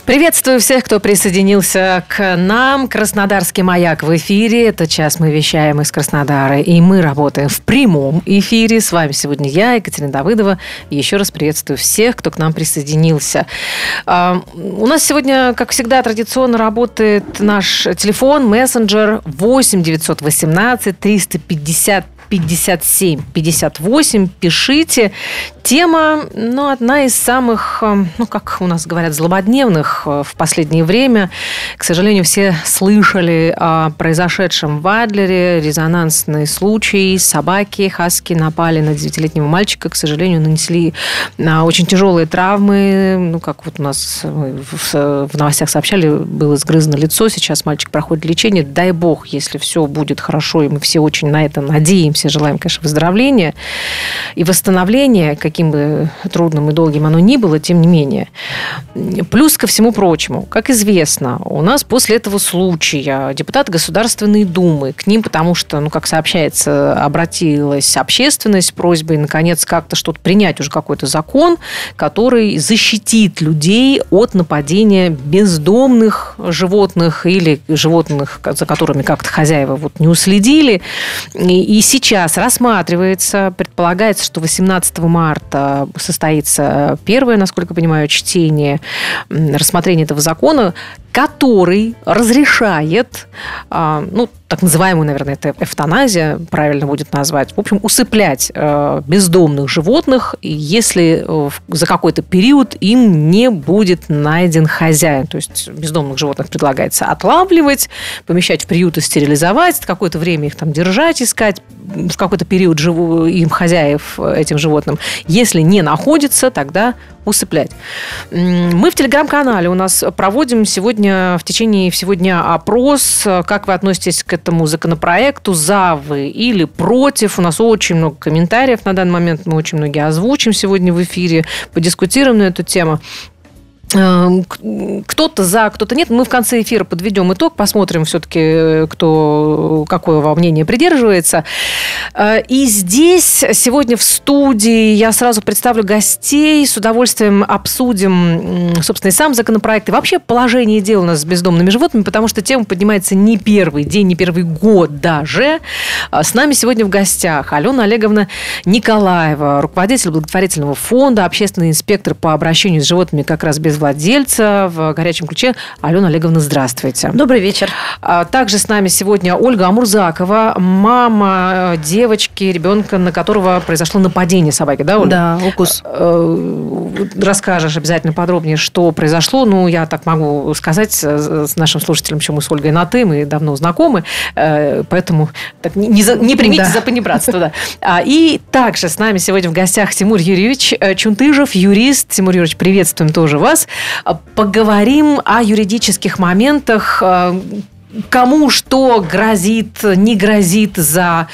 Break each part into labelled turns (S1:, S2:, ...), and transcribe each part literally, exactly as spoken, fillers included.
S1: Приветствую всех, кто присоединился к нам. Краснодарский маяк в эфире. Это час мы вещаем из Краснодара, и мы работаем в прямом эфире. С вами сегодня я, Екатерина Давыдова. И еще раз приветствую всех, кто к нам присоединился. У нас сегодня, как всегда, традиционно работает наш телефон, мессенджер восемь девятьсот восемнадцать триста пятьдесят пятьдесят семь пятьдесят восемь. Пишите. Тема, ну, одна из самых, ну, как у нас говорят, злободневных в последнее время. К сожалению, все слышали о произошедшем в Адлере. Резонансный случай. Собаки хаски напали на девятилетнего мальчика. К сожалению, нанесли очень тяжелые травмы. Ну, как вот у нас в новостях сообщали, было сгрызено лицо. Сейчас мальчик проходит лечение. Дай бог, если все будет хорошо, и мы все очень на это надеемся, желаем, конечно, выздоровления и восстановления, каким бы трудным и долгим оно ни было, тем не менее. Плюс ко всему прочему, как известно, у нас после этого случая депутаты Государственной Думы, к ним, потому что, ну, как сообщается, обратилась общественность с просьбой, наконец, как-то что-то принять, уже какой-то закон, который защитит людей от нападения бездомных животных или животных, за которыми как-то хозяева вот не уследили. И, и сейчас рассматривается, предполагается, что восемнадцатого марта состоится первое, насколько я понимаю, чтение, рассмотрение этого закона, который разрешает, ну, так называемую, наверное, это эвтаназия, правильно будет назвать, в общем, усыплять бездомных животных, если за какой-то период им не будет найден хозяин. То есть бездомных животных предлагается отлавливать, помещать в приют и стерилизовать, какое-то время их там держать, искать, в какой-то период живу, им хозяев, этим животным. Если не находится, тогда усыплять. Мы в телеграм-канале у нас проводим сегодня в течение всего дня опрос, как вы относитесь к этому законопроекту, за вы или против. У нас очень много комментариев на данный момент, мы очень многие озвучим сегодня в эфире, подискутируем на эту тему. Кто-то за, кто-то нет. Мы в конце эфира подведем итог, посмотрим все-таки, кто, какое вам мнение придерживается. И здесь сегодня в студии я сразу представлю гостей, с удовольствием обсудим, собственно, и сам законопроект, и вообще положение дел у нас с бездомными животными, потому что тема поднимается не первый день, не первый год даже. С нами сегодня в гостях Алена Олеговна Николаева, руководитель благотворительного фонда, общественный инспектор по обращению с животными как раз без владельца в горячем ключе. Алена Олеговна, здравствуйте.
S2: Добрый вечер.
S1: Также с нами сегодня Ольга Амурзакова, мама девочки, ребенка, на которого произошло нападение собаки, да, Ольга?
S2: Да, укус.
S1: Расскажешь обязательно подробнее, что произошло. Ну, я так могу сказать с нашим слушателям, что мы с Ольгой на «ты», мы давно знакомы, поэтому так, не, не примите да. за понебратство. Да. И также с нами сегодня в гостях Тимур Юрьевич Чунтыжев, юрист. Тимур Юрьевич, приветствуем тоже вас. Поговорим о юридических моментах, кому что грозит, не грозит за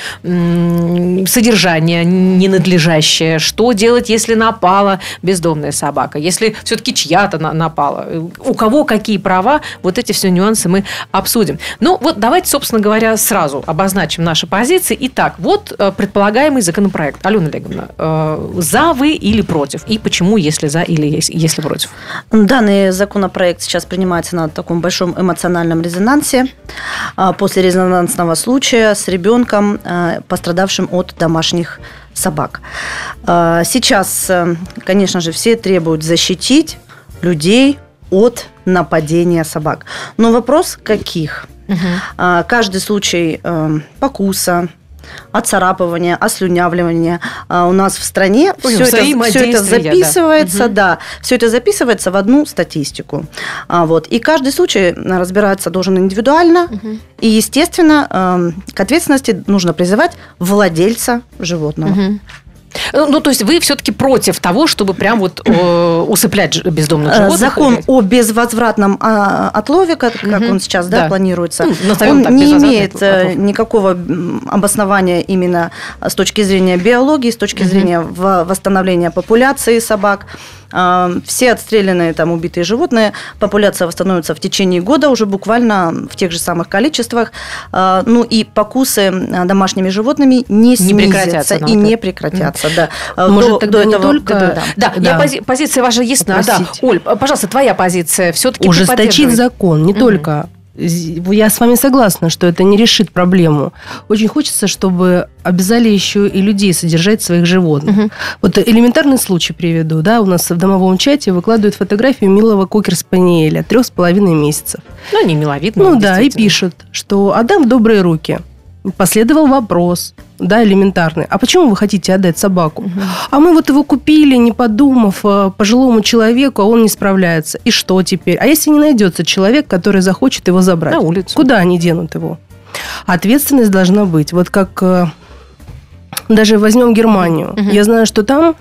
S1: содержание ненадлежащее, что делать, если напала бездомная собака, если все-таки чья-то напала, у кого какие права, вот эти все нюансы мы обсудим. Ну, вот давайте, собственно говоря, сразу обозначим наши позиции. Итак, вот предполагаемый законопроект. Алена Олеговна, за вы или против? И почему, если за или если против?
S2: Данный законопроект сейчас принимается на таком большом эмоциональном резонансе после резонансного случая с ребенком, пострадавшим от домашних собак. Сейчас, конечно же, все требуют защитить людей от нападения собак. Но вопрос каких? Угу. Каждый случай покуса, отцарапывания, ослюнявливания у нас в стране Ой, все, это, все это записывается, да. да, все это записывается в одну статистику. Вот. И каждый случай разбираться должен индивидуально. Угу. И, естественно, к ответственности нужно призывать владельца животного.
S1: Угу. Ну, то есть вы все-таки против того, чтобы прям вот э, усыплять бездомных животных?
S2: Закон о безвозвратном отлове, как, угу. как он сейчас да, да. планируется, ну, он
S1: так,
S2: не имеет отлов. никакого обоснования именно с точки зрения биологии, с точки угу. зрения восстановления популяции собак. Все отстрелянные, там, убитые животные, популяция восстановится в течение года уже буквально в тех же самых количествах. Ну и покусы домашними животными не, не снизятся и не прекратятся. Да.
S3: Может, до, тогда до не этого, только...
S1: Да, да, да. Я пози- позиция ваша ясна. Да. Оль, пожалуйста, твоя позиция. Все-таки
S3: ужесточить закон, не угу. только... Я с вами согласна, что это не решит проблему. Очень хочется, чтобы обязали еще и людей содержать своих животных. Угу. Вот элементарный случай приведу. Да, у нас в домовом чате выкладывают фотографию милого кокер-спаниеля, трех с половиной месяцев.
S1: Ну, не миловидный.
S3: Ну да, и пишут, что отдам в добрые руки. Последовал вопрос, да, элементарный. А почему вы хотите отдать собаку? Угу. А мы вот его купили, не подумав, пожилому человеку, а он не справляется. И что теперь? А если не найдется человек, который захочет его забрать?
S1: На улицу.
S3: Куда они денут его? Ответственность должна быть. Вот как даже возьмем Германию. Угу. Я знаю, что там...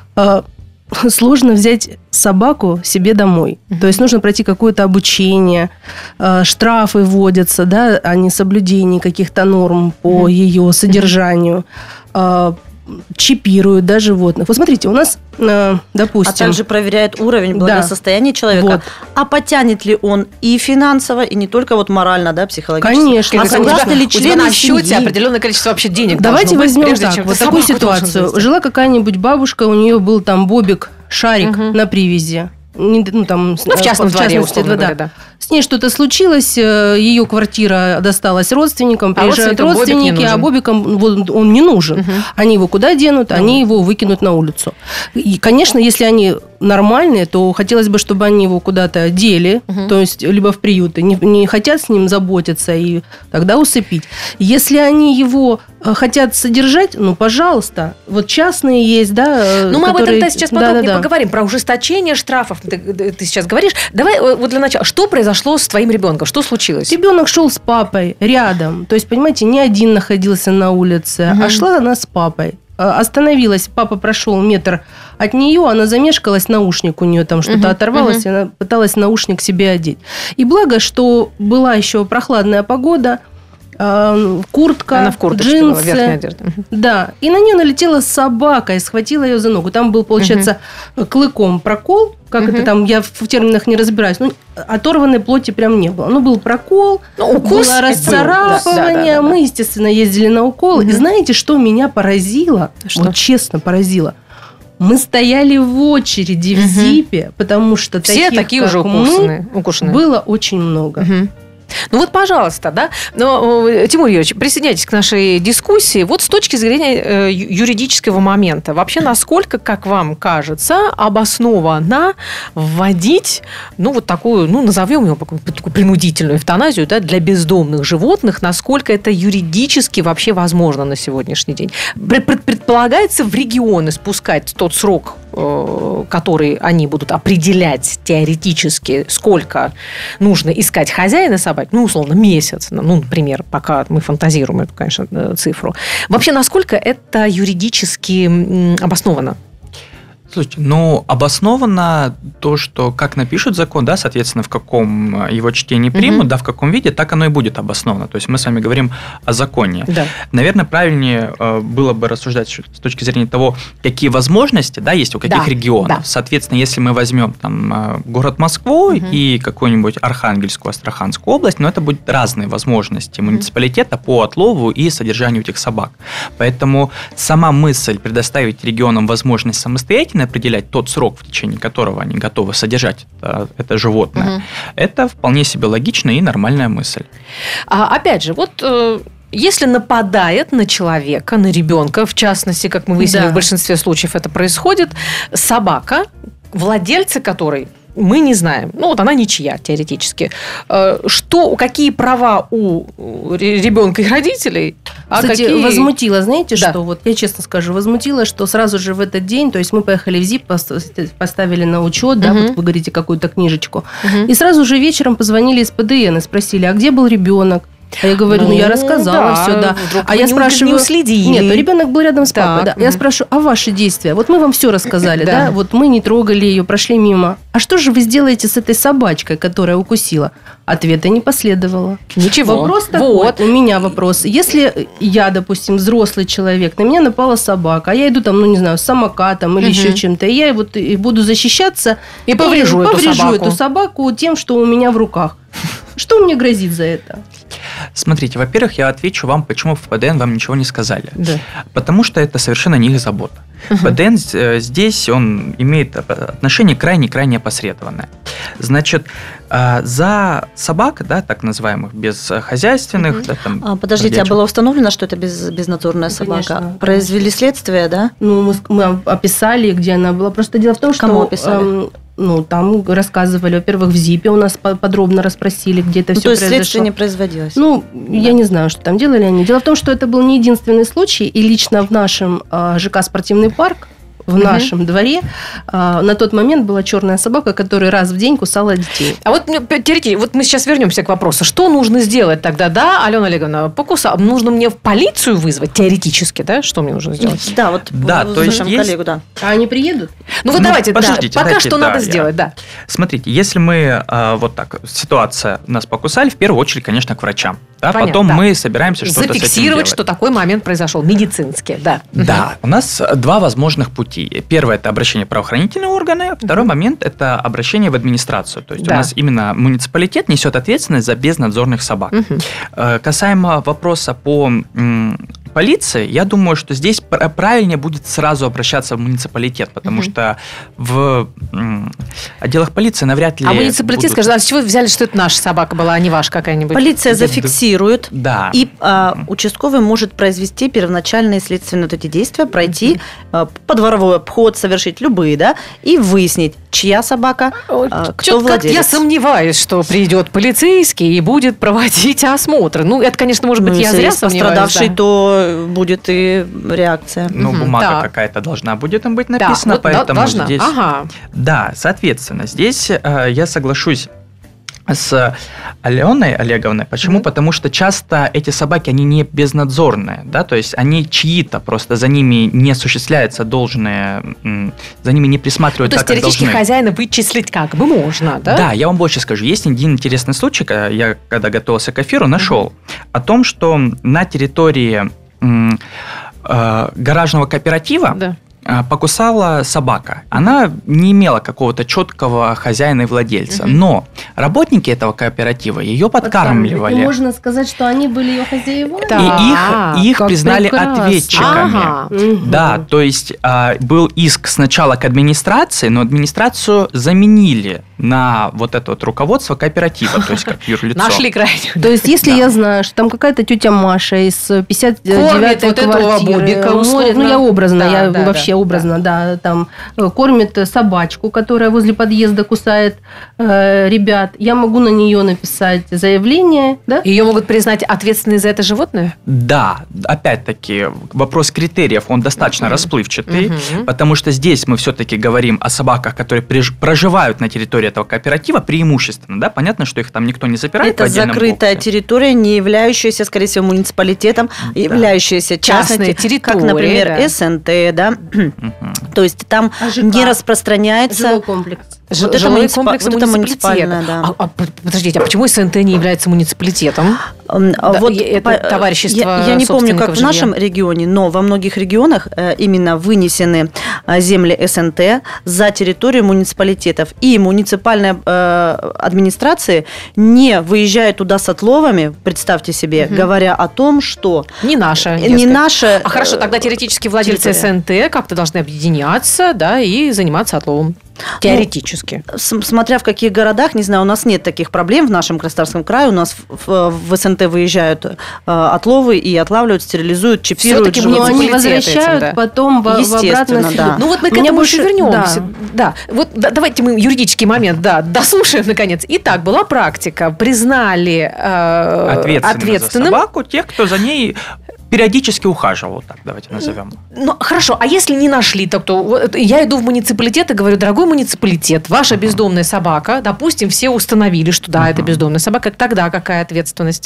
S3: сложно взять собаку себе домой. Mm-hmm. То есть нужно пройти какое-то обучение, штрафы вводятся, да, о несоблюдении каких-то норм по mm-hmm. ее содержанию, чипируют, да, животных. Вот смотрите, у нас, допустим...
S2: А также проверяют уровень благосостояния да. человека. Вот. А потянет ли он и финансово, и не только вот морально, да, психологически.
S3: Конечно.
S2: А согласны ли члены
S1: на счете определенное количество вообще денег?
S3: Давайте возьмем
S1: прежде,
S3: так, вот такую ситуацию. Жила какая-нибудь бабушка, у нее был там бобик, шарик угу. на привязи. Ну, там,
S1: ну, в частном дворе, условно говоря, да.
S3: С ней что-то случилось, ее квартира досталась родственникам, приезжают а родственники, а Бобикам он не нужен. Угу. Они его куда денут? Угу. Они его выкинут на улицу. И, конечно, если они нормальные, то хотелось бы, чтобы они его куда-то дели, угу. то есть либо в приюты, не, не хотят с ним заботиться и тогда усыпить. Если они его хотят содержать, ну, пожалуйста, вот частные есть, да.
S1: Ну, мы которые... об этом сейчас подробнее да, да, поговорим, да. про ужесточение штрафов ты, ты сейчас говоришь. Давай вот для начала, что произошло с твоим ребенком, что случилось?
S3: Ребенок шел с папой рядом, то есть, понимаете, не один находился на улице, угу. а шла она с папой. Остановилась, папа прошел метр от нее, она замешкалась, наушник у нее там что-то uh-huh, оторвалось, uh-huh. и она пыталась наушник себе одеть. И благо, что была еще прохладная погода, э, куртка,
S1: она в курточке
S3: джинсы.
S1: Была, верхняя одежда. Uh-huh.
S3: Да, и на нее налетела собака и схватила ее за ногу. Там был, получается, uh-huh. клыком прокол, как uh-huh. это там, я в терминах не разбираюсь, ну, оторванной плоти прям не было. Ну, был прокол, ну, укус было расцарапывание. Да, да, да, да. Мы, естественно, ездили на укол. Uh-huh. И знаете, что меня поразило? Что? Вот честно поразило. Мы стояли в очереди uh-huh. в ЗИПе, потому что
S1: все
S3: таких,
S1: такие
S3: как
S1: уже укушенные,
S3: мы,
S1: укушенные.
S3: было очень много.
S1: Uh-huh. Ну вот, пожалуйста, да. Но, Тимур Юрьевич, присоединяйтесь к нашей дискуссии. Вот с точки зрения юридического момента, вообще насколько, как вам кажется, обоснованно вводить, ну, вот такую, ну, назовем ее такую принудительную эвтаназию, да, для бездомных животных, насколько это юридически вообще возможно на сегодняшний день? Предполагается в регионы спускать тот срок, который они будут определять теоретически, сколько нужно искать хозяина собаки, ну, условно, месяц, ну, например, пока мы фантазируем эту, конечно, цифру. Вообще, насколько это юридически обосновано?
S4: Слушайте, ну, обоснованно то, что как напишут закон, да, соответственно, в каком его чтении примут, угу. да, в каком виде, так оно и будет обосновано. То есть мы с вами говорим о законе. Да. Наверное, правильнее было бы рассуждать с точки зрения того, какие возможности, да, есть у каких да. регионов. Да. Соответственно, если мы возьмем там город Москву угу. и какую-нибудь Архангельскую, Астраханскую область, но это будут разные возможности муниципалитета угу. по отлову и содержанию этих собак. Поэтому сама мысль предоставить регионам возможность самостоятельно определять тот срок, в течение которого они готовы содержать это, это животное, угу. это вполне себе логичная и нормальная мысль.
S1: А, опять же, вот э, если нападает на человека, на ребенка, в частности, как мы выяснили, да. в большинстве случаев это происходит, собака, владельцы которой мы не знаем. Ну, вот она ничья, теоретически. Что, какие права у ребенка и родителей? А
S3: Кстати,
S1: какие...
S3: возмутило, знаете,
S1: да.
S3: что? Вот я честно скажу, возмутило, что сразу же в этот день, то есть мы поехали в ЗИП, поставили на учет, угу. да, вот вы говорите, какую-то книжечку, угу. и сразу же вечером позвонили из ПДН и спросили, а где был ребенок? А я говорю, ну, ну я рассказала да, все, да. А я спрашиваю,
S1: не уследили.
S3: Нет, ну, ребенок был рядом с папой, да. Я спрашиваю, а ваши действия? Вот мы вам все рассказали, да? Вот мы не трогали ее, прошли мимо. А что же вы сделаете с этой собачкой, которая укусила? Ответа не последовало.
S1: Ничего.
S3: Вопрос такой, у меня вопрос. Если я, допустим, взрослый человек, на меня напала собака, а я иду там, ну не знаю, с самокатом или еще чем-то, и я вот буду защищаться
S1: и поврежу, эту,
S3: поврежу
S1: собаку.
S3: эту собаку тем, что у меня в руках. Что мне грозит за это?
S4: Смотрите, во-первых, я отвечу вам, почему в ПДН вам ничего не сказали.
S1: Да.
S4: Потому что это совершенно не их забота. Uh-huh. ПДН здесь, он имеет отношение крайне-крайне опосредованное. Значит, за собак, да, так называемых, безхозяйственных...
S2: Uh-huh.
S4: Да, там,
S2: а, подождите, бродячих. А было установлено, что это без, безнадзорная ну, собака? Конечно. Произвели следствие, да?
S3: Ну, мы, мы описали, где она была. Просто дело в том, что...
S2: Кому описали?
S3: Эм, Ну, там рассказывали, во-первых, в ЗИПе у нас подробно расспросили, где это
S2: ну,
S3: все
S2: то есть
S3: произошло.
S2: следствие не производилось?
S3: Ну, да. Я не знаю, что там делали они. Дело в том, что это был не единственный случай, и лично в нашем э, ЖК «Спортивный парк», в угу. нашем дворе э, на тот момент была черная собака, которая раз в день кусала детей.
S1: А вот теоретически, вот мы сейчас вернемся к вопросу, что нужно сделать тогда, да, Алена Олеговна, покусала, нужно мне в полицию вызвать теоретически, да, что мне нужно сделать?
S2: Да, вот
S4: да, то есть есть...
S2: коллегу, да.
S3: А они приедут?
S1: Ну вот ну, давайте, подождите, да, пока дайте, что да, надо я... сделать, да.
S4: Смотрите, если мы э, вот так, ситуация нас покусали, в первую очередь, конечно, к врачам. Да,
S1: понятно,
S4: потом
S1: да.
S4: мы собираемся что-то с этим делать.
S1: Зафиксировать, что такой момент произошел, медицинский, да.
S4: Да, у нас два возможных пути. Первое – это обращение в правоохранительные органы, а второй момент – это обращение в администрацию. То есть да. у нас именно муниципалитет несет ответственность за безнадзорных собак. Угу. Касаемо вопроса по полиции, я думаю, что здесь правильнее будет сразу обращаться в муниципалитет, потому угу. что в отделах полиции навряд ли...
S1: А муниципалитет будут... скажет, а с чего вы взяли, что это наша собака была, а не ваша какая-нибудь?
S2: Полиция зафиксирует,
S4: да.
S2: и а, участковый может произвести первоначальные следственные вот эти действия, пройти угу. а, подворовой обход, совершить любые, да, и выяснить, чья собака, а, кто
S1: Чё-то
S2: владелец.
S1: Я сомневаюсь, что придет полицейский и будет проводить осмотр. Ну, это, конечно, может быть, ну, я зря сомневаюсь.
S2: Пострадавший,
S1: да.
S2: то будет и реакция.
S4: Ну,
S1: угу,
S4: бумага
S1: да.
S4: какая-то должна будет там быть написана,
S1: да,
S4: поэтому
S1: должна.
S4: здесь...
S1: Ага.
S4: Да, соответственно, здесь э, я соглашусь с Аленой Олеговной. Почему? Mm-hmm. Потому что часто эти собаки, они не безнадзорные, да, то есть они чьи-то, просто за ними не осуществляется должное, за ними не присматривают
S1: ну,
S4: так,
S1: то есть теоретически хозяина вычислить как бы можно, да?
S4: Да, я вам больше скажу. Есть один интересный случай, я когда готовился к эфиру, нашел mm-hmm. о том, что на территории м, э, гаражного кооператива
S1: да.
S4: покусала собака. Она не имела какого-то четкого хозяина и владельца. Угу. Но работники этого кооператива ее подкармливали.
S3: И можно сказать, что они были ее хозяевами?
S1: Да.
S4: И их, их признали прекрасно. Ответчиками.
S1: Ага.
S4: Да, угу. То есть а, был иск сначала к администрации, но администрацию заменили на вот это вот руководство кооператива, то есть как юрлицо.
S1: Нашли крайне.
S3: То есть если я знаю, что там какая-то тетя Маша из пятьдесят девятой
S1: вот этого Бобика,
S3: ну я образно, я вообще образно, да. да, там кормит собачку, которая возле подъезда кусает э, ребят. Я могу на нее написать заявление, да?
S1: Ее могут признать ответственной за это животное?
S4: Да, опять-таки вопрос критериев, он достаточно uh-huh. расплывчатый, uh-huh. потому что здесь мы все-таки говорим о собаках, которые проживают на территории этого кооператива преимущественно, да, понятно, что их там никто не запирает.
S2: Это закрытая пункте. Территория, не являющаяся, скорее всего, муниципалитетом, да. являющаяся частной территорией, как, например, да. СНТ, да. Uh-huh. То есть там а не распространяется...
S3: Жилой комплекс.
S1: Ж-
S2: вот
S1: жилой
S2: это
S1: комплекс
S2: вот
S1: муниципалитета. Да. А, а, подождите, а почему СНТ не является муниципалитетом?
S2: Да,
S1: вот это по, товарищество
S2: Я, я не помню, как в нашем регионе, но во многих регионах именно вынесены земли СНТ за территорию муниципалитетов. И муниципальные э, администрации не выезжают туда с отловами, представьте себе, угу. говоря о том, что...
S1: Не наша.
S2: Не наша.
S1: А хорошо, тогда теоретически владельцы территория. СНТ как-то должны объединяться, да, и заниматься отловом. Теоретически.
S2: Ну, смотря в каких городах, не знаю, у нас нет таких проблем в нашем Краснодарском крае. У нас в, в СНТ выезжают э, отловы и отлавливают, стерилизуют, чипируют.
S3: Все-таки но они возвращают этим, да. потом в, в обратно.
S2: Да.
S1: Ну вот мы к Меня этому больше вернемся. Да. Да. Вот да, давайте мы юридический момент, да, дослушаем наконец. Итак, была практика, признали э,
S4: ответственным,
S1: ответственным
S4: за собаку тех, кто за ней периодически ухаживал, так давайте назовем.
S1: Ну, хорошо, а если не нашли, то, то я иду в муниципалитет и говорю, дорогой муниципалитет, ваша uh-huh. бездомная собака, допустим, все установили, что да, uh-huh. это бездомная собака, тогда какая ответственность?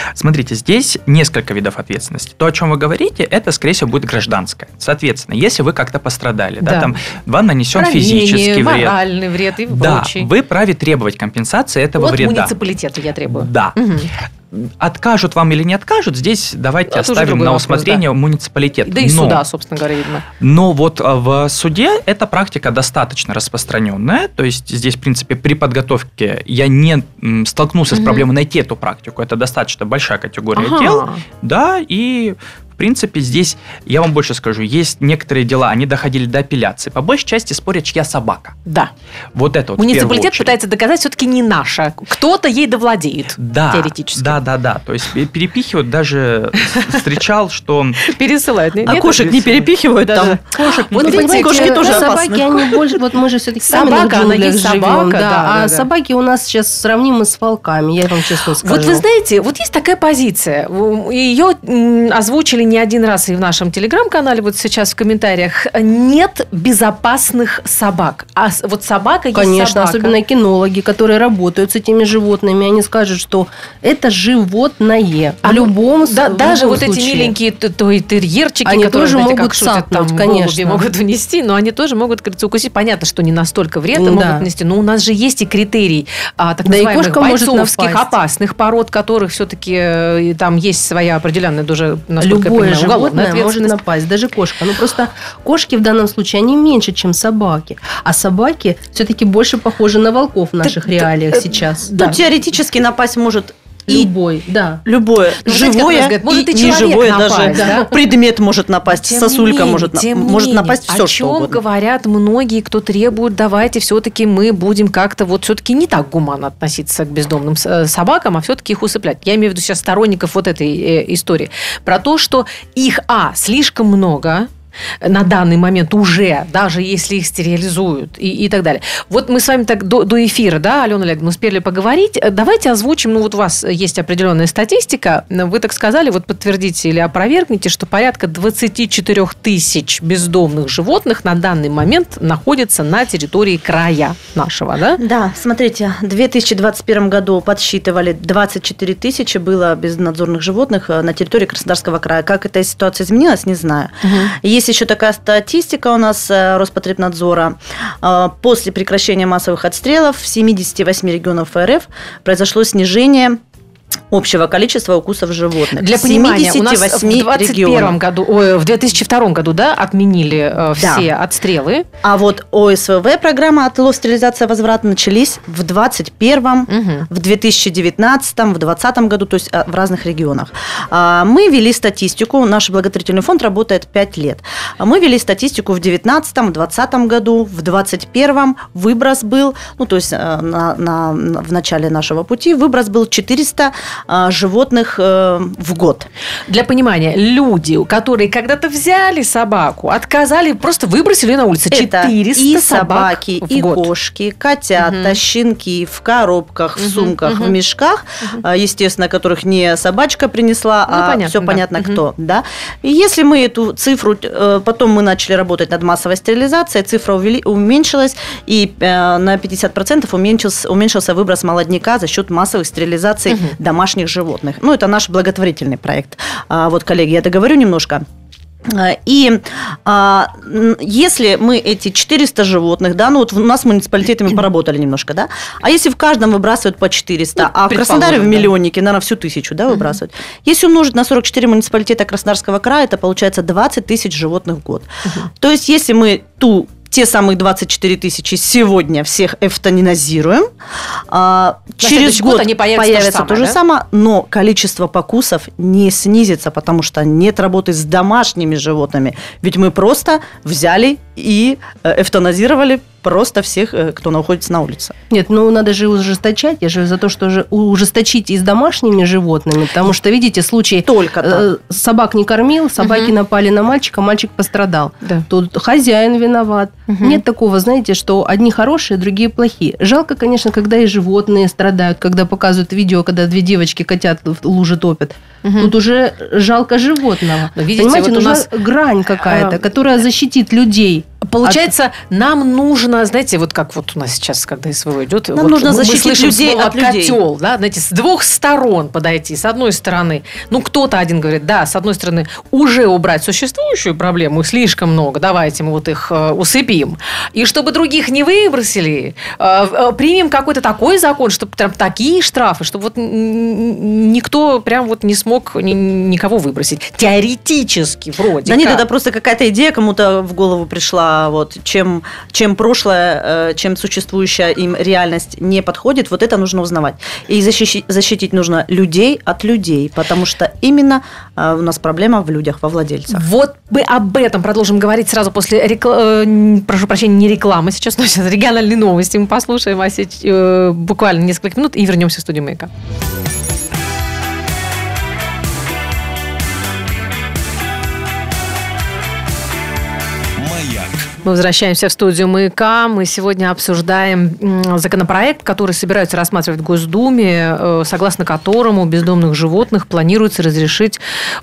S4: Смотрите, здесь несколько видов ответственности. То, о чем вы говорите, это, скорее всего, будет гражданское. Соответственно, если вы как-то пострадали, да, да там вам нанесен Ранение, физический вред,
S1: моральный вред и
S4: да,
S1: прочий.
S4: Вы вправе требовать компенсации этого
S1: От
S4: вреда.
S1: От муниципалитета я требую.
S4: Да. Угу. Откажут вам или не откажут, здесь давайте это оставим на усмотрение вопрос, да. муниципалитета.
S1: Да и но, суда, собственно говоря, видно.
S4: Но вот в суде эта практика достаточно распространенная. То есть здесь, в принципе, при подготовке я не столкнулся угу. с проблемой найти эту практику. Это достаточно большая категория ага. дел. Да, и... В принципе, здесь, я вам больше скажу, есть некоторые дела, они доходили до апелляции. По большей части спорят, чья собака.
S1: Да.
S4: Вот это вот
S1: муниципалитет пытается доказать, все-таки не наша. Кто-то ей довладеет,
S4: да,
S1: теоретически.
S4: Да, да, да. То есть перепихивают, даже встречал, что...
S1: Пересылают.
S2: А кошек не перепихивают там?
S1: Кошек
S2: не перепихивают. Кошки тоже опасны.
S3: Собаки, они больше... Вот мы же все-таки сами в джунглях живем. А собаки у нас сейчас сравнимы с волками, я вам честно скажу.
S1: Вот вы знаете, вот есть такая позиция. Ее озвучили не один раз и в нашем телеграм-канале, вот сейчас в комментариях, нет безопасных собак. А вот собака есть
S3: Конечно,
S1: собака.
S3: Особенно кинологи, которые работают с этими животными, они скажут, что это животное.
S1: А
S3: в любом
S1: да,
S3: в
S1: Даже
S3: любом
S1: вот
S3: случае.
S1: эти миленькие то и терьерчики,
S3: они
S1: которые,
S3: тоже
S1: знаете,
S3: могут
S1: как шутят,
S3: сапнуть,
S1: там,
S3: конечно.
S1: могут внести, но они тоже могут, кажется, укусить. Понятно, что не настолько вредно
S3: да.
S1: могут внести, но у нас же есть и критерий а, так
S3: да
S1: называемых бойцовских,
S3: может
S1: опасных пород, которых все-таки там есть своя определенная, даже, насколько
S3: Любое
S1: я понимаю,
S3: животное может напасть, даже кошка. Ну, просто кошки в данном случае, они меньше, чем собаки. А собаки все-таки больше похожи на волков в наших
S1: так,
S3: реалиях
S1: так,
S3: сейчас.
S2: Да. Тут теоретически напасть может...
S3: Любой, да.
S2: Любое.
S1: Ну,
S2: живое
S1: знаете, может,
S2: и,
S1: и
S2: неживое
S1: напасть,
S2: даже.
S1: да?
S2: Предмет может напасть,
S1: тем
S2: сосулька
S1: менее,
S2: может,
S1: тем
S2: может
S1: менее,
S2: напасть, все
S1: о
S2: что
S1: чем
S2: угодно.
S1: говорят многие, кто требует, давайте все-таки мы будем как-то вот все-таки не так гуманно относиться к бездомным собакам, а все-таки их усыплять. Я имею в виду сейчас сторонников вот этой э, истории. Про то, что их, а, слишком много, на данный момент уже, даже если их стерилизуют и, и так далее. Вот мы с вами так до, до эфира, да, Алена Олеговна, успели поговорить. Давайте озвучим, ну вот у вас есть определенная статистика. Вы так сказали, вот подтвердите или опровергните, что порядка двадцать четыре тысячи бездомных животных на данный момент находятся на территории края нашего, да?
S2: Да, смотрите, в две тысячи двадцать первом году подсчитывали двадцать четыре тысячи было безнадзорных животных на территории Краснодарского края. Как эта ситуация изменилась, не знаю. Угу. Есть еще такая статистика у нас Роспотребнадзора. После прекращения массовых отстрелов в семидесяти восьми регионах РФ произошло снижение общего количества укусов животных.
S1: Для понимания, у нас в двадцать первом году, ой, в две тысячи втором году, да, отменили э, все да. отстрелы.
S2: А вот ОСВВ, программа отлов, стерилизация, возврат, начались в двадцать первом, угу. в две тысячи девятнадцатом, в двадцатом году, то есть в разных регионах. Мы вели статистику, наш благотворительный фонд работает пять лет. Мы вели статистику в девятнадцатом, в двадцатом году, в двадцать первом выброс был, ну, то есть на, на, в начале нашего пути выброс был четыреста животных в год.
S1: Для понимания, люди, которые когда-то взяли собаку, отказали, просто выбросили на улицу четыреста
S2: и
S1: собак
S2: собаки,
S1: в
S2: и
S1: год.
S2: кошки, котята, угу. щенки в коробках, в угу, сумках, угу. в мешках, угу. естественно, которых не собачка принесла, ну, а понятно, все да. понятно угу. кто. Да? И если мы эту цифру, потом мы начали работать над массовой стерилизацией, цифра уменьшилась, и на пятьдесят процентов уменьшился, уменьшился выброс молодняка за счет массовых стерилизаций угу. домашних животных. Ну, это наш благотворительный проект. Вот, коллеги, я договорю немножко. И а, если мы эти четыреста животных, да, ну вот у нас с муниципалитетами поработали немножко, да, а если в каждом выбрасывают по четыреста, ну, а в Краснодаре в миллионнике, да. наверное, всю тысячу, да, выбрасывают. Uh-huh. Если умножить на сорок четыре муниципалитета Краснодарского края, это получается двадцать тысяч животных в год. Uh-huh. То есть, если мы ту те самые двадцать четыре тысячи сегодня всех эвтаназируем, а, через год, год они появятся, появится то же, то же да? самое, но количество покусов не снизится, потому что нет работы с домашними животными. Ведь мы просто взяли и эвтаназировали просто всех, кто находится на улице.
S3: Нет, ну надо же ужесточать. Я же за то, что же ужесточить и с домашними животными, потому что, видите, случай
S2: только
S3: э, собак не кормил, собаки угу. напали на мальчика, мальчик пострадал. Да. Тут хозяин виноват. Угу. Нет такого, знаете, что одни хорошие, другие плохие. Жалко, конечно, когда и животные страдают, когда показывают видео, когда две девочки котят в луже топят. Угу. Тут уже жалко животного. Но, видите, понимаете, вот нужна у нас грань какая-то, которая защитит людей.
S1: Получается, от... нам нужно, знаете, вот как вот у нас сейчас, когда СВО идет,
S2: нам
S1: вот
S2: нужно
S1: мы
S2: защитить людей от людей.
S1: Котел, да, знаете, с двух сторон подойти. С одной стороны, ну, кто-то один говорит, да, с одной стороны, уже убрать существующую проблему, их слишком много, давайте мы вот их э, усыпим. И чтобы других не выбросили, э, э, примем какой-то такой закон, чтобы прям такие штрафы, чтобы вот никто прям вот не смог ни, никого выбросить. Теоретически вроде
S2: Да нет,
S1: как.
S2: это просто какая-то идея кому-то в голову пришла, вот, чем, чем прошлое, чем существующая им реальность не подходит, вот это нужно узнавать. И защитить, защитить нужно людей от людей, потому что именно у нас проблема в людях, во владельцах.
S1: Вот мы об этом продолжим говорить сразу после рекламы, прошу прощения, не рекламы сейчас, но сейчас региональные новости мы послушаем, а сейчас, буквально несколько минут и вернемся в студию «Маяка». Мы возвращаемся в студию «Маяка». Мы сегодня обсуждаем законопроект, который собираются рассматривать в Госдуме, согласно которому бездомных животных планируется разрешить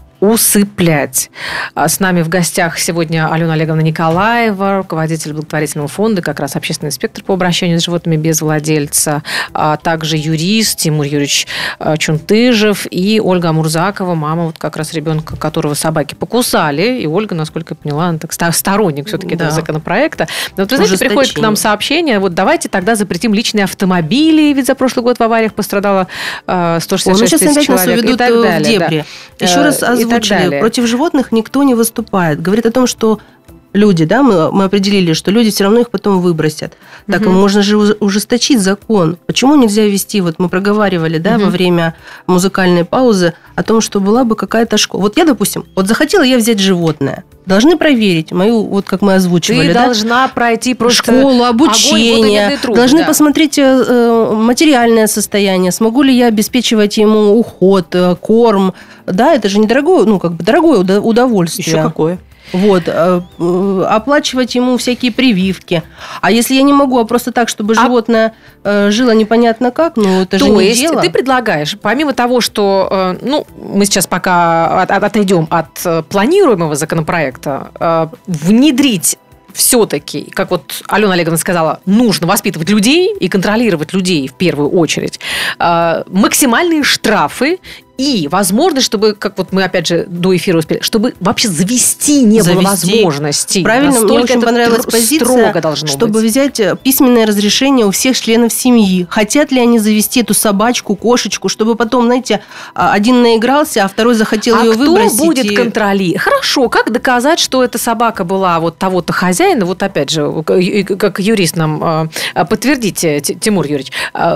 S1: усыплять. С нами в гостях сегодня Алена Олеговна Николаева, руководитель благотворительного фонда, как раз общественный инспектор по обращению с животными без владельца, а также юрист Тимур Юрьевич Чунтыжев и Ольга Амурзакова, мама вот как раз ребенка, которого собаки покусали. И Ольга, насколько я поняла, она так сторонник все-таки да. этого законопроекта. Но вот, вы знаете, приходит к нам сообщение, вот давайте тогда запретим личные автомобили, ведь за прошлый год в авариях пострадало сто шестьдесят шесть тысяч человек и так далее.
S3: В дебри. Да. Еще раз озвучили, против животных никто не выступает. Говорит о том, что люди, да, мы, мы определили, что люди все равно их потом выбросят. Так, угу. можно же ужесточить закон. Почему нельзя вести, вот мы проговаривали, да, угу. во время музыкальной паузы о том, что была бы какая-то школа. Вот я, допустим, вот захотела я взять животное. Должны проверить мою, вот как мы озвучивали.
S1: Ты
S3: да?
S1: должна пройти просто
S3: школу, обучение. Труд, должны да. посмотреть э, материальное состояние. Смогу ли я обеспечивать ему уход, э, корм. Да, это же недорогое, ну, как бы дорогое удовольствие.
S2: Еще какое?
S3: Вот, оплачивать ему всякие прививки. А если я не могу, а просто так, чтобы а... животное жило непонятно как, ну, это
S1: То
S3: же не
S1: есть
S3: дело.
S1: Ты предлагаешь, помимо того, что, ну, мы сейчас пока отойдем от планируемого законопроекта, внедрить все-таки, как вот Алена Олеговна сказала, нужно воспитывать людей и контролировать людей в первую очередь, максимальные штрафы и возможность, чтобы, как вот мы опять же до эфира успели, чтобы вообще завести не завести. было возможности.
S3: Правильно,
S1: Настолько
S3: мне очень понравилась позиция, чтобы быть. взять письменное разрешение у всех членов семьи. Хотят ли они завести эту собачку, кошечку, чтобы потом, знаете, один наигрался, а второй захотел
S1: а
S3: ее выбросить.
S1: А кто будет
S3: и...
S1: контролировать? Хорошо, как доказать, что эта собака была вот того-то хозяина? Вот опять же, как юрист нам подтвердите, Тимур Юрьевич,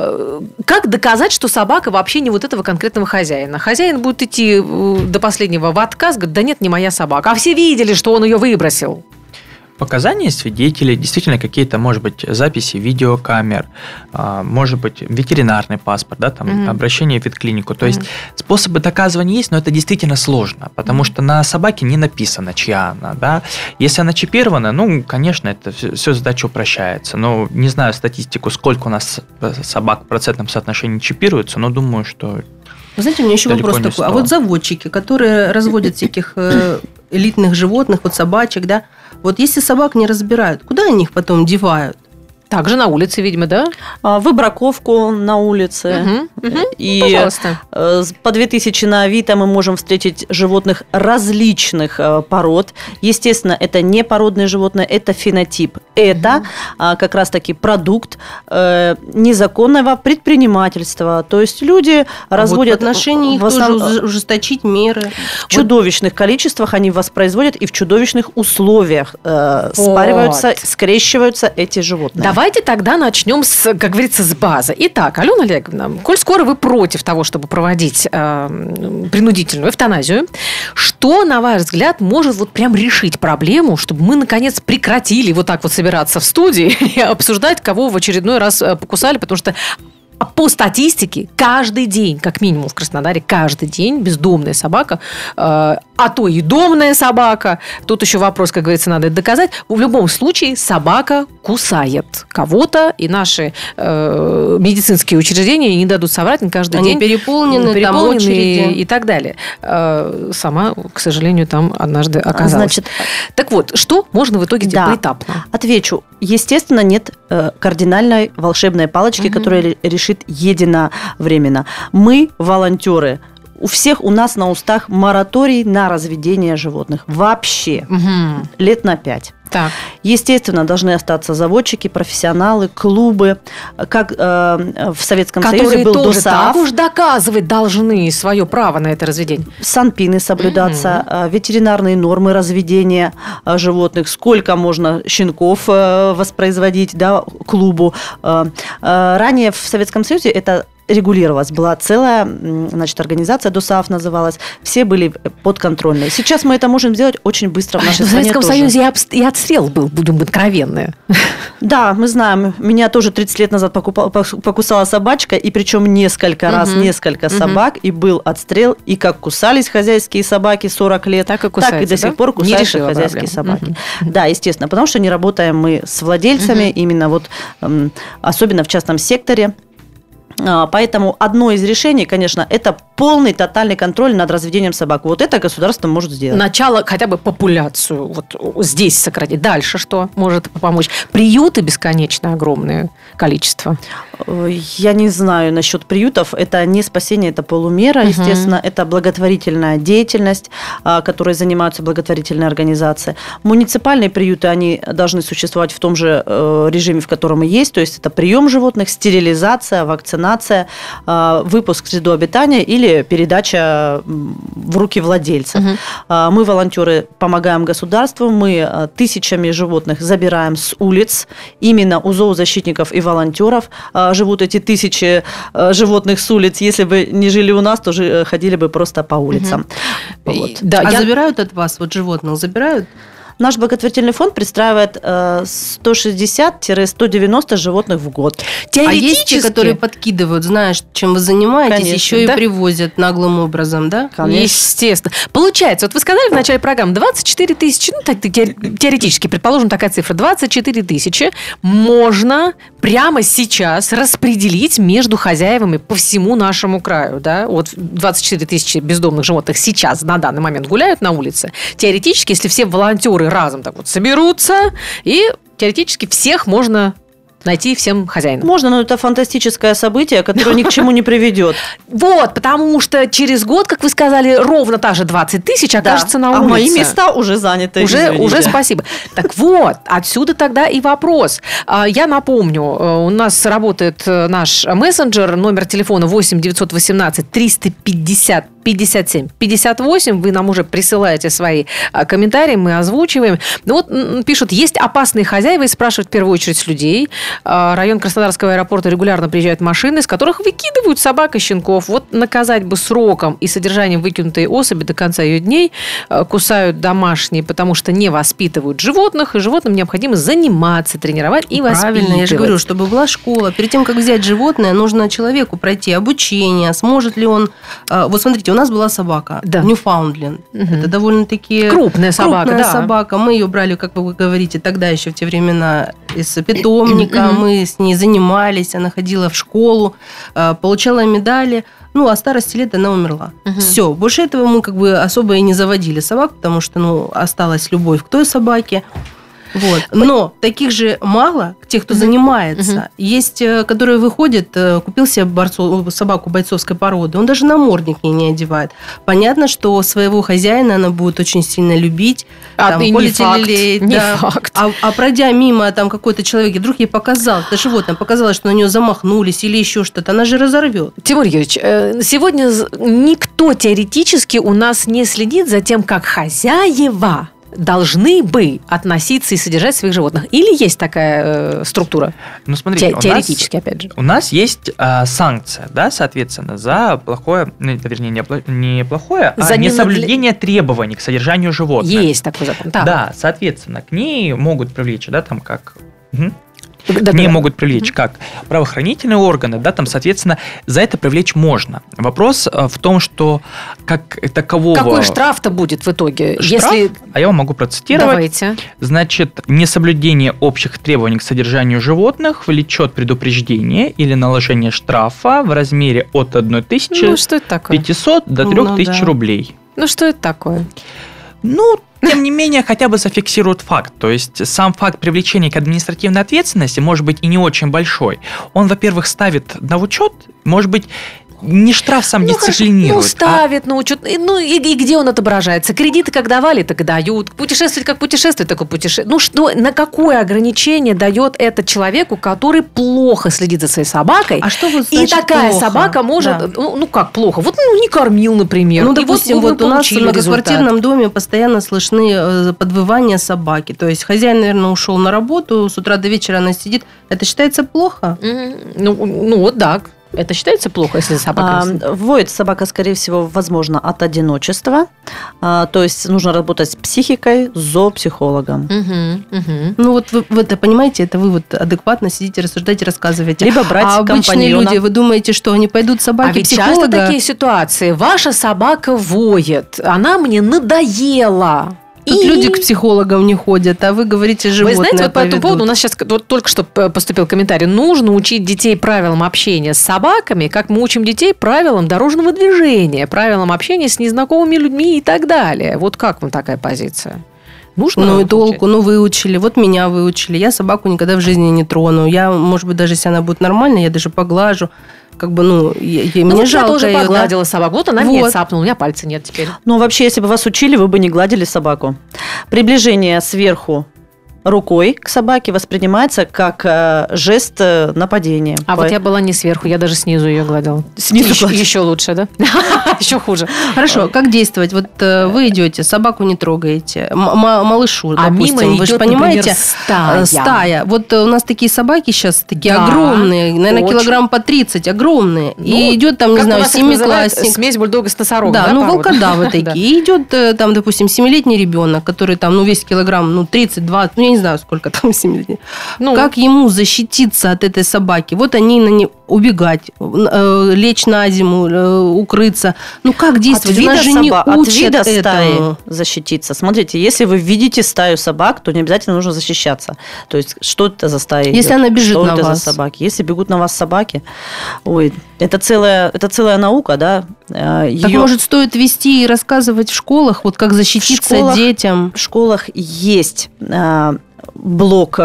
S1: как доказать, что собака вообще не вот этого конкретного хозяина? Хозяин будет идти до последнего в отказ, говорит, да нет, не моя собака. А все видели, что он ее выбросил.
S4: Показания свидетелей, действительно какие-то, может быть, записи видеокамер, может быть, ветеринарный паспорт, да, там, mm-hmm. обращение в ветклинику. То mm-hmm. есть способы доказывания есть, но это действительно сложно, потому mm-hmm. что на собаке не написано, чья она. Да? Если она чипирована, ну, конечно, это все задача упрощается. Но не знаю статистику, сколько у нас собак в процентном соотношении чипируются, но думаю, что...
S3: Вы знаете, у меня еще вопрос такой. сто. А вот заводчики, которые разводят всяких элитных животных, вот собачек, да, вот если собак не разбирают, куда они их потом девают?
S1: Также на улице, видимо, да?
S2: Выбраковку на улице.
S1: Угу, угу.
S2: И
S1: ну, пожалуйста.
S2: По две тысячи на Авито мы можем встретить животных различных пород. Естественно, это не породные животные, это фенотип. Это угу. как раз-таки продукт незаконного предпринимательства. То есть люди а разводят...
S3: Вот в отношении их в основ... тоже ужесточить меры.
S2: В чудовищных вот. количествах они воспроизводят и в чудовищных условиях вот. спариваются, скрещиваются эти животные.
S1: Давайте тогда начнем, с, как говорится, с базы. Итак, Алена Олеговна, коль скоро вы против того, чтобы проводить э, принудительную эвтаназию, что, на ваш взгляд, может вот прям решить проблему, чтобы мы, наконец, прекратили вот так вот собираться в студии и обсуждать, кого в очередной раз покусали, потому что по статистике, каждый день, как минимум в Краснодаре, каждый день бездомная собака, э, а то и домная собака, тут еще вопрос, как говорится, надо это доказать, в любом случае собака кусает кого-то, и наши э, медицинские учреждения не дадут соврать, не каждый
S3: Они
S1: день
S3: переполнены,
S1: переполнены
S3: там очереди.
S1: И, и так далее. Э, сама, к сожалению, там однажды оказалась.
S2: Значит,
S1: так вот, что можно в итоге
S2: да,
S1: поэтапно?
S2: Отвечу. Естественно, нет э, кардинальной волшебной палочки, угу. которая решит единовременно. Мы, волонтеры, у всех у нас на устах мораторий на разведение животных. Вообще.
S1: Угу.
S2: Лет на пять.
S1: Так.
S2: Естественно, должны остаться заводчики, профессионалы, клубы, как э, в Советском
S1: которые
S2: Союзе был
S1: тоже
S2: ДОСААФ.
S1: так уж доказывать должны свое право на это разведение.
S2: Санпины соблюдаться, mm-hmm. ветеринарные нормы разведения животных, сколько можно щенков воспроизводить, да, клубу. Ранее в Советском Союзе это регулировалась. Была целая, значит, организация, ДОСААФ называлась. Все были подконтрольные. Сейчас мы это можем сделать очень быстро в нашей
S1: в
S2: стране
S1: Советском
S2: тоже.
S1: Союзе и отстрел был, будем откровенны.
S2: Да, мы знаем. Меня тоже тридцать лет назад покупал, покусала собачка, и причем несколько раз, угу. несколько угу. собак, и был отстрел, и как кусались хозяйские собаки сорок лет, так и, так и до сих да? пор кусаются хозяйские проблем. собаки. Угу. Да, естественно, потому что не работаем мы с владельцами, угу. именно вот, особенно в частном секторе. Поэтому одно из решений, конечно, это полный тотальный контроль над разведением собак. Вот это государство может сделать.
S1: Начало хотя бы популяцию вот здесь сократить. Дальше что может помочь? Приюты бесконечно огромное количество.
S2: Я не знаю насчет приютов. Это не спасение, это полумера. Угу. Естественно, это благотворительная деятельность, которой занимаются благотворительные организации. Муниципальные приюты, они должны существовать в том же режиме, в котором и есть. То есть это прием животных, стерилизация, вакцинация, выпуск в среду обитания или передача в руки владельца. Угу. Мы, волонтеры, помогаем государству, мы тысячами животных забираем с улиц. Именно у зоозащитников и волонтеров живут эти тысячи животных с улиц. Если бы не жили у нас, то ходили бы просто по улицам.
S3: Угу. Вот. Да, а я... забирают от вас вот животных? Забирают?
S2: Наш благотворительный фонд пристраивает сто шестьдесят - сто девяносто животных в год.
S3: А есть те, которые подкидывают, знаешь, чем вы занимаетесь, конечно, еще да? и привозят наглым образом, да?
S1: Конечно. Естественно. Получается, вот вы сказали в начале программы двадцать четыре тысячи, ну, так, теоретически, предположим, такая цифра, двадцать четыре тысячи можно прямо сейчас распределить между хозяевами по всему нашему краю, да? Вот двадцать четыре тысячи бездомных животных сейчас на данный момент гуляют на улице. Теоретически, если все волонтеры разом так вот соберутся, и теоретически всех можно найти всем хозяинам.
S2: Можно, но это фантастическое событие, которое ни к чему не приведет.
S1: Вот, потому что через год, как вы сказали, ровно та же двадцать тысяч окажется на улице.
S2: А мои места уже заняты.
S1: Уже, уже спасибо. Так вот, отсюда тогда и вопрос. Я напомню, у нас работает наш мессенджер, номер телефона восемь девятьсот восемнадцать триста пятьдесят пятьдесят семь пятьдесят восемь. Вы нам уже присылаете свои комментарии, мы озвучиваем. Ну вот пишут, есть опасные хозяева, и спрашивают в первую очередь с людей. Район Краснодарского аэропорта регулярно приезжают машины, из которых выкидывают собак и щенков. Вот наказать бы сроком и содержанием выкинутой особи до конца ее дней. Кусают домашние, потому что не воспитывают животных, и животным необходимо заниматься, тренировать и воспитывать.
S3: Правильно, я же говорю, чтобы была школа. Перед тем, как взять животное, нужно человеку пройти обучение, сможет ли он... Вот смотрите, у нас была собака, да. Ньюфаундленд. Угу. Это довольно-таки...
S1: Крупная собака,
S3: крупная
S1: да.
S3: собака. Мы ее брали, как вы говорите, тогда еще в те времена из питомника. Мы с ней занимались, она ходила в школу, получала медали. Ну, а старости лет она умерла. Угу. Все. Больше этого мы как бы особо и не заводили собак, потому что, ну, осталась любовь к той собаке. Вот. Но таких же мало, тех, кто uh-huh. занимается. Uh-huh. Есть, которые выходят, купил себе борцов, собаку бойцовской породы, он даже намордник ей не одевает. Понятно, что своего хозяина она будет очень сильно любить.
S1: А
S3: там,
S1: ты не факт.
S3: Лелеять,
S1: не
S3: да.
S1: факт.
S3: А, а пройдя мимо там какой-то человек, вдруг ей показал, это животное, показалось, что на нее замахнулись или еще что-то, она же разорвет.
S1: Тимур Юрьевич, сегодня никто теоретически у нас не следит за тем, как хозяева должны бы относиться и содержать своих животных. Или есть такая э, структура?
S4: Ну, смотрите,
S1: Те- теоретически,
S4: нас,
S1: опять же.
S4: У нас есть э, санкция, да, соответственно, за плохое, ну, вернее, не, не плохое, за а несоблюдение для... требований к содержанию животных.
S1: Есть такой закон. Да.
S4: да, соответственно, к ней могут привлечь, да, там как... Угу. Да, не да. могут привлечь. Как? Правоохранительные органы, да, там, соответственно, за это привлечь можно. Вопрос в том, что как такового...
S1: Какой штраф-то будет в итоге?
S4: Штраф?
S1: Если...
S4: А я вам могу процитировать.
S1: Давайте.
S4: Значит, несоблюдение общих требований к содержанию животных влечет предупреждение или наложение штрафа в размере от одной тысячи пятисот до трёх тысяч
S1: да.
S4: рублей.
S1: Ну, что это такое?
S4: Ну, тем не менее, хотя бы зафиксируют факт. То есть, сам факт привлечения к административной ответственности, может быть, и не очень большой. Он, во-первых, ставит на учет, может быть, не штраф сам
S1: ну,
S4: дисциплинирует.
S1: Ну, ставит а... на учет. Ну, и, и где он отображается? Кредиты как давали, так и дают. Путешествовать как путешествовать, так и путешествовать. Ну, что, на какое ограничение дает это человеку, который плохо следит за своей собакой?
S3: А что вот
S1: значит И такая
S3: плохо?
S1: собака может... Да. Ну, ну, как плохо? Вот ну, не кормил, например.
S3: Ну, допустим,
S1: и вот,
S3: вот у нас в многоквартирном доме постоянно слышны подвывания собаки. То есть, хозяин, наверное, ушел на работу, с утра до вечера она сидит. Это считается плохо?
S1: Mm-hmm. Ну, ну, вот так. Это считается плохо, если собака...
S2: А, воет собака, скорее всего, возможно, от одиночества. А, то есть нужно работать с психикой, с зоопсихологом.
S1: Угу, угу.
S3: Ну вот вы, вы это понимаете, это вы вот адекватно сидите, рассуждаете, рассказываете.
S2: Либо брать
S3: а обычные
S2: компаньона.
S3: люди, вы думаете, что они пойдут собаки
S1: а ведь
S3: психолога?
S1: часто такие ситуации. Ваша собака воет, она мне надоела.
S3: Тут
S1: и...
S3: люди к психологам не ходят, а вы говорите, животные
S1: Вы знаете, вот по
S3: поведут.
S1: этому поводу у нас сейчас вот только что поступил комментарий. Нужно учить детей правилам общения с собаками, как мы учим детей правилам дорожного движения, правилам общения с незнакомыми людьми и так далее. Вот как вам такая позиция? Нужно
S3: ну и толку, ну выучили, вот меня выучили. Я собаку никогда в жизни не трону. Я, может быть, даже если она будет нормальная, я даже поглажу. Как бы, ну, я, я,
S1: ну
S3: мне
S1: вот
S3: жалко
S1: я тоже
S3: ее,
S1: погладила
S3: да?
S1: собаку. Вот она
S3: вот.
S1: меня цапнула, у меня пальца нет теперь.
S2: Ну, вообще, если бы вас учили, вы бы не гладили собаку. Приближение сверху рукой к собаке воспринимается как э, жест нападения.
S1: А По... вот я была не сверху, я даже снизу ее гладила.
S2: Снизу
S1: еще,
S2: гладила.
S1: еще лучше, да? Еще хуже.
S3: Хорошо, как действовать? Вот вы идете, собаку не трогаете, малышу,
S1: а
S3: допустим,
S1: мимо
S3: вы
S1: идет,
S3: же понимаете,
S1: например, стая.
S3: стая. Вот у нас такие собаки сейчас такие
S1: да,
S3: огромные, наверное,
S1: очень.
S3: килограмм по тридцать, огромные.
S1: Ну,
S3: и идет там, не знаю, семиклассник.
S1: Смесь бульдога с носорогом.
S3: Да,
S1: да
S3: ну волкодавы такие. И идет там, допустим, семилетний ребенок, который там, ну, весь килограмм, ну, тридцать-двадцать, ну, я не знаю, сколько там семилетний. Ну, как ему защититься от этой собаки? Вот они на не убегать, лечь на зиму, укрыться. Ну, как действовать?
S2: От
S3: Нас же не
S2: соба-
S3: учат
S2: от вида
S3: этому.
S2: стаи защититься. Смотрите, если вы видите стаю собак, то не обязательно нужно защищаться. То есть, что это за стая идет?
S3: Если она бежит
S2: что
S3: на
S2: это
S3: вас.
S2: за собаки? Если бегут на вас собаки, ой, это целая, это целая наука, да?
S3: Так,
S2: Ее...
S3: может, стоит вести и рассказывать в школах, вот как защититься
S2: в школах,
S3: детям?
S2: В школах есть блок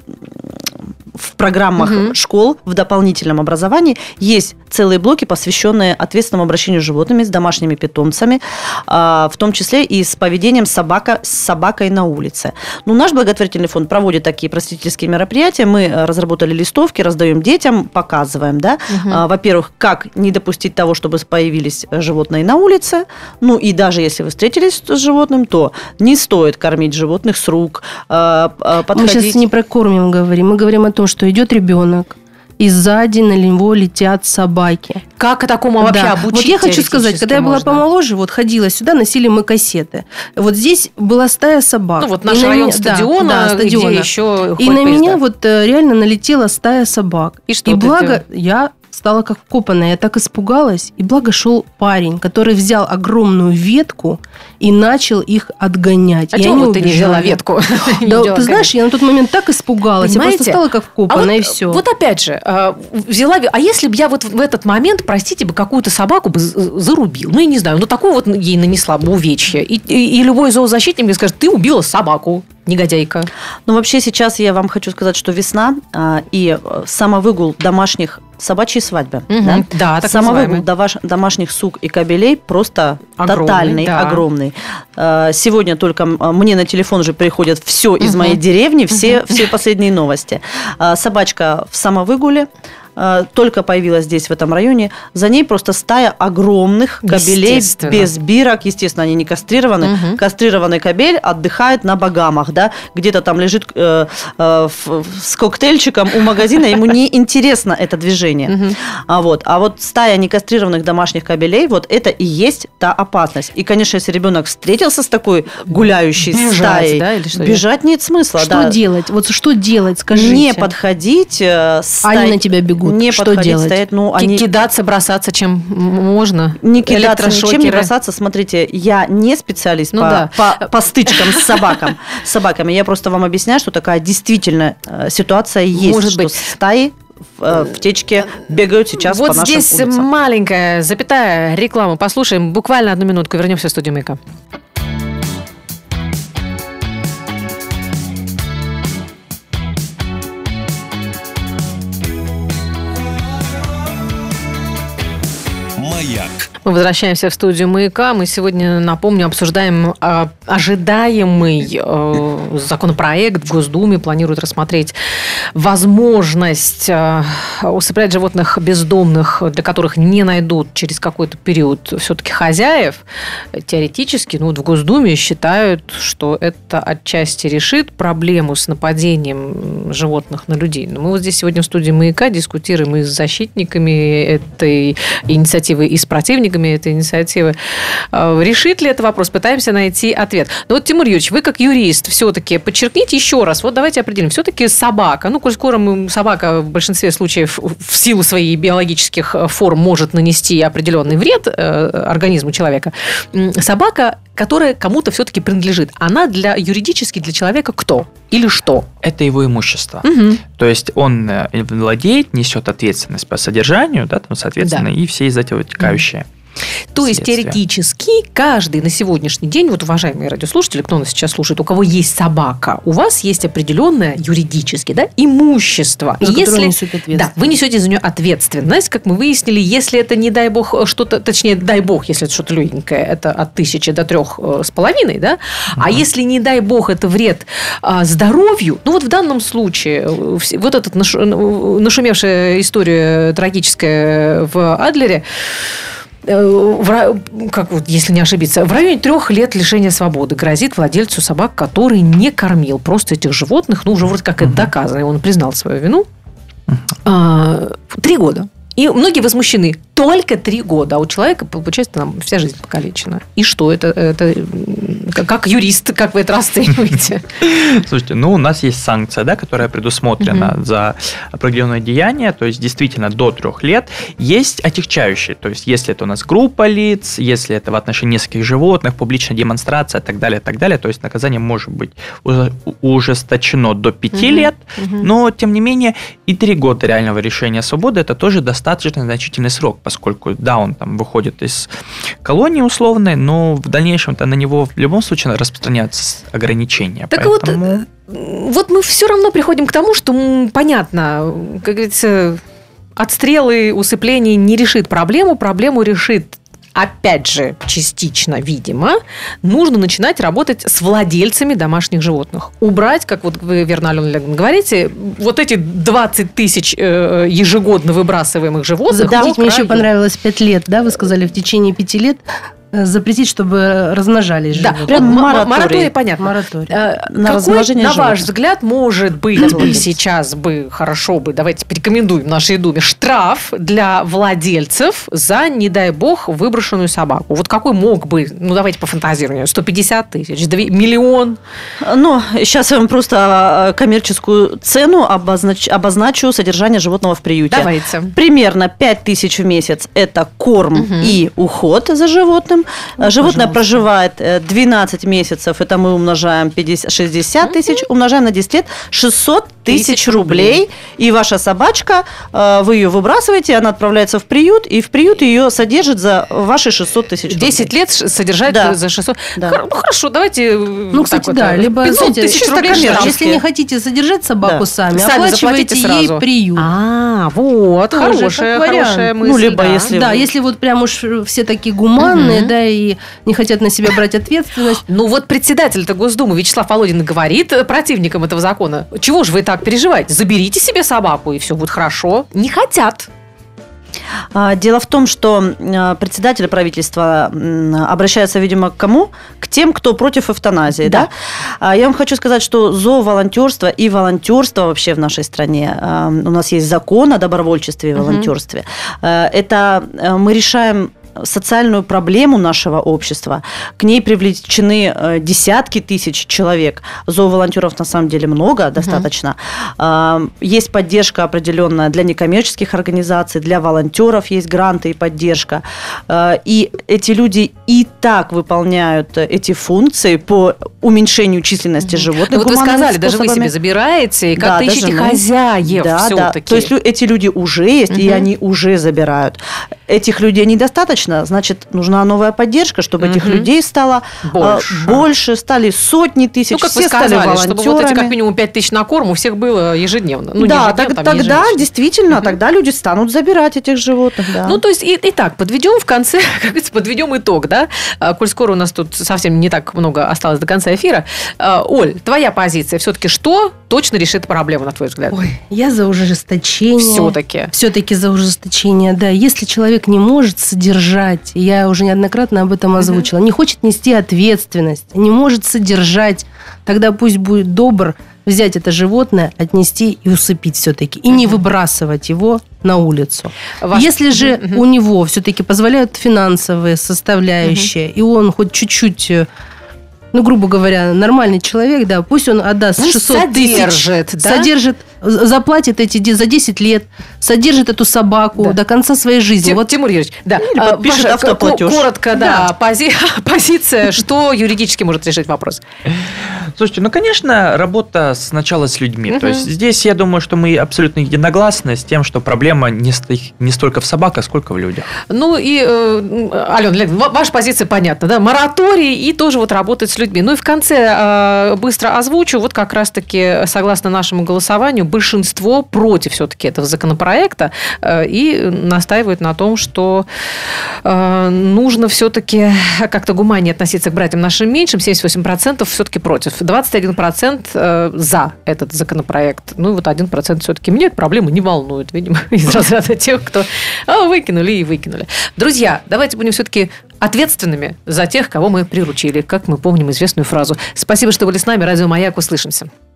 S2: в программах угу. школ в дополнительном образовании есть целые блоки, посвященные ответственному обращению с животными, с домашними питомцами, в том числе и с поведением собака, с собакой на улице. Ну, наш благотворительный фонд проводит такие просветительские мероприятия. Мы разработали листовки, раздаем детям, показываем, да, угу. во-первых, как не допустить того, чтобы появились животные на улице. Ну, и даже если вы встретились с животным, то не стоит кормить животных с рук, подходить...
S3: Мы сейчас не про кормим говорим, мы говорим о том, что идет ребенок, и сзади на него летят собаки.
S1: Как такому вообще
S3: да.
S1: обучить?
S3: Вот я хочу сказать, когда я была
S1: можно?
S3: помоложе, вот ходила сюда, носили мы кассеты. Вот здесь была стая собак.
S1: Ну, вот наш и район
S3: меня,
S1: стадиона,
S3: да, да, стадиона,
S1: где еще
S3: и на
S1: поезда.
S3: меня вот реально налетела стая собак.
S1: И что
S3: И
S1: ты
S3: благо
S1: делала?
S3: я стала как вкопанная, я так испугалась. И благо шел парень, который взял огромную ветку и начал их отгонять.
S1: А
S3: и
S1: чего
S3: они
S1: вот ты не взяла ветку?
S3: Да, ты знаешь, я на тот момент так испугалась.
S1: Понимаете?
S3: Я просто стала как вкопанная,
S1: а
S3: и
S1: вот,
S3: все.
S1: Вот опять же, взяла... А если бы я вот в этот момент, простите, бы какую-то собаку бы зарубил? Ну, я не знаю, ну, такую вот ей нанесла бы увечья. И, и, и любой зоозащитник мне скажет, ты убила собаку. Негодяйка.
S2: Ну, вообще сейчас я вам хочу сказать, что весна а, и самовыгул домашних собачьи свадьбы.
S1: Угу,
S2: да?
S1: да, так
S2: самовыгул домаш, домашних сук и кобелей просто огромный, тотальный,
S1: да.
S2: огромный. А, сегодня только мне на телефон уже приходят все из угу. моей деревни, все, угу. все последние новости. А, собачка в самовыгуле, только появилась здесь, в этом районе, за ней просто стая огромных кобелей без бирок. Естественно, они не кастрированы. Угу. Кастрированный кобель отдыхает на Багамах, да, где-то там лежит э, э, в, с коктейльчиком у магазина, ему не интересно это движение. Угу. А, вот. а вот стая некастрированных домашних кобелей, вот это и есть та опасность. И, конечно, если ребенок встретился с такой гуляющей бежать, стаей, да, или что бежать нет смысла.
S3: Что
S2: да.
S3: делать? Вот что делать, скажите.
S2: Не подходить. Э,
S3: стай... Они на тебя бегут.
S2: Не
S3: что
S2: подходить,
S3: делать?
S2: Стоять, ну, они...
S1: Кидаться, бросаться, чем можно.
S2: Не кидаться, ничем не бросаться. Смотрите, я не специалист ну, по, да. по, по стычкам с собаками. С собаками. Я просто вам объясняю, что такая действительно ситуация есть.
S1: Может
S2: что
S1: быть.
S2: Стаи в, в течке бегают сейчас
S1: вот
S2: по нашим
S1: улицам. Вот здесь
S2: улицам.
S1: маленькая запятая реклама. Послушаем буквально одну минутку. Вернемся в студию «Маяка». Мы возвращаемся в студию «Маяка». Мы сегодня, напомню, обсуждаем э, ожидаемый э, законопроект в Госдуме. Планируют рассмотреть возможность э, усыплять животных бездомных, для которых не найдут через какой-то период все-таки хозяев. Теоретически, ну, вот в Госдуме считают, что это отчасти решит проблему с нападением животных на людей. Но мы вот здесь сегодня в студии «Маяка» дискутируем и с защитниками этой инициативы, и с противниками этой инициативы. Решит ли это вопрос? Пытаемся найти ответ. Но вот, Тимур Юрьевич, вы как юрист все-таки подчеркните еще раз. Вот давайте определим. Все-таки собака, ну, коль скоро собака в большинстве случаев в силу своих биологических форм может нанести определенный вред организму человека. Собака, которая кому-то все-таки принадлежит, она для юридически для человека кто? Или что?
S4: Это его имущество.
S1: Угу.
S4: То есть он владеет, несет ответственность по содержанию, да, там, соответственно, да. и все из этого вытекающие.
S1: То есть теоретически каждый на сегодняшний день, вот, уважаемые радиослушатели, кто нас сейчас слушает, у кого есть собака, у вас есть определенное юридически, да, имущество.
S3: За которое несет ответственность.
S1: Да, вы несете за нее ответственность, как мы выяснили, если это, не дай бог, что-то, точнее, дай бог, если это что-то легенькое, это от тысячи до трех с половиной, да, угу. а если, не дай бог, это вред а, здоровью, ну вот в данном случае, вот эта нашумевшая история трагическая в Адлере, В, как вот, если не ошибиться, в районе трех лет лишения свободы грозит владельцу собак, который не кормил просто этих животных, ну, уже вроде как uh-huh. это доказано, и он признал свою вину, uh-huh. три года. И многие возмущены. Только три года. А у человека, получается, там вся жизнь покалечена. И что? Это, это как юрист, как вы это расцениваете?
S4: Слушайте, ну, у нас есть санкция, да, которая предусмотрена угу. за определенное деяние. То есть, действительно, до трех лет. Есть отягчающие. То есть, если это у нас группа лиц, если это в отношении нескольких животных, публичная демонстрация и так далее, и так далее. То есть, наказание может быть ужесточено до пяти угу. лет. Угу. Но, тем не менее, и три года реального лишения свободы – это тоже достаточно достаточно значительный срок, поскольку, да, он там выходит из колонии условной, но в дальнейшем-то на него в любом случае распространяются ограничения.
S1: Так поэтому... вот, вот мы все равно приходим к тому, что понятно, как говорится, отстрелы, усыпление не решит проблему, проблему решит опять же, частично, видимо, нужно начинать работать с владельцами домашних животных. Убрать, как вот вы, Верна Алёна, говорите, вот эти двадцать тысяч ежегодно выбрасываемых животных.
S3: Запретить, мне еще понравилось пять лет, да, вы сказали, в течение пяти лет запретить, чтобы размножались
S1: да,
S3: животные.
S1: Прям мораторий. Мораторий, понятно.
S3: Мораторий.
S1: А, на какой, на животных. Ваш взгляд, может быть бы сейчас бы хорошо бы, давайте порекомендуем нашей Думе, штраф для владельцев за, не дай бог, выброшенную собаку? Вот какой мог бы, ну давайте пофантазируем, сто пятьдесят тысяч, миллион?
S2: Ну, сейчас я вам просто коммерческую цену обознач, обозначу содержание животного в приюте.
S1: Давайте.
S2: Примерно пять тысяч в месяц – это корм угу. и уход за животным. Ну, животное пожалуйста. Проживает двенадцать месяцев, это мы умножаем пятьдесят, шестьдесят тысяч, умножаем на десять лет, шестьсот тысяч рублей. И ваша собачка, вы ее выбрасываете, она отправляется в приют, и в приют ее содержит за ваши шестьсот тысяч рублей.
S1: десять лет содержать да. за шестьсот. Да. Ну, хорошо, давайте...
S3: Ну, кстати, вот да, либо пятьсот тысяч рублей. Если не хотите содержать собаку да. сами, сами оплачивайте ей приют.
S1: А, вот, хорошая, хорошая мысль.
S2: Ну, либо
S1: да.
S2: если...
S3: Да, если вот прям уж все такие гуманные, угу. да, и не хотят на себя брать ответственность.
S1: Ну, вот председатель-то Госдумы Вячеслав Володин говорит противникам этого закона, чего же вы так так переживать. Заберите себе собаку, и все будет хорошо. Не хотят.
S2: Дело в том, что председатель правительства обращается, видимо, к кому? К тем, кто против эвтаназии. Да. Да? Я вам хочу сказать, что зооволонтерство и волонтерство вообще в нашей стране, у нас есть закон о добровольчестве и волонтерстве. Угу. Это мы решаем социальную проблему нашего общества. К ней привлечены десятки тысяч человек. Зооволонтеров на самом деле много, достаточно. Uh-huh. Есть поддержка определенная для некоммерческих организаций, для волонтеров есть гранты и поддержка. И эти люди и так выполняют эти функции по уменьшению численности uh-huh. животных.
S1: Вот вы сказали, даже вы себе забираете, и как-то да, ищете мы... хозяев
S2: да,
S1: все-таки.
S2: Да. То есть эти люди уже есть, uh-huh. и они уже забирают. Этих людей недостаточно, значит, нужна новая поддержка, чтобы угу. этих людей стало больше. больше, стали сотни тысяч, ну, как все вы сказали, стали волонтерами.
S1: Чтобы вот эти как минимум пять тысяч на корм у всех было ежедневно. Ну,
S2: да,
S1: ежедневно,
S2: так, тогда ежедневно. Действительно, угу. тогда люди станут забирать этих животных. Да.
S1: Ну, то есть, и, итак, подведем в конце, как говорится, подведем итог, да, коль скоро у нас тут совсем не так много осталось до конца эфира. Оль, твоя позиция, все-таки что точно решит проблему, на твой взгляд?
S3: Ой, я за ужесточение.
S1: Все-таки.
S3: Все-таки за ужесточение, да. Если человек не может содержать, я уже неоднократно об этом озвучила, uh-huh. не хочет нести ответственность, не может содержать, тогда пусть будет добр взять это животное, отнести и усыпить все-таки, и uh-huh. не выбрасывать его на улицу. Ваш... Если же uh-huh. у него все-таки позволяют финансовые составляющие, uh-huh. и он хоть чуть-чуть... Ну, грубо говоря, нормальный человек, да, пусть он отдаст он шестьсот тысяч, да? содержит, заплатит эти за десять лет, содержит эту собаку да. до конца своей жизни.
S1: Тим, вот. Тимур Юрьевич, да, а, ваша, коротко, да, да. Пози, позиция, что юридически может решить вопрос?
S4: Слушайте, ну, конечно, работа сначала с людьми. Угу. То есть здесь, я думаю, что мы абсолютно единогласны с тем, что проблема не, не столько в собаках, сколько в людях.
S1: Ну, и, э, Алена, ваша позиция понятна, да, мораторий и тоже вот работать с людьми. Ну и в конце э, быстро озвучу, вот как раз-таки согласно нашему голосованию, большинство против все-таки этого законопроекта э, и настаивают на том, что э, нужно все-таки как-то гуманнее относиться к братьям нашим меньшим, семьдесят восемь процентов все-таки против, двадцать один процент э, за этот законопроект. Ну и вот один процент все-таки меня эта проблема не волнует, видимо, из разряда тех, кто а, выкинули и выкинули. Друзья, давайте будем все-таки ответственными за тех, кого мы приручили, как мы помним известную фразу. Спасибо, что были с нами. Радио «Маяк». Услышимся.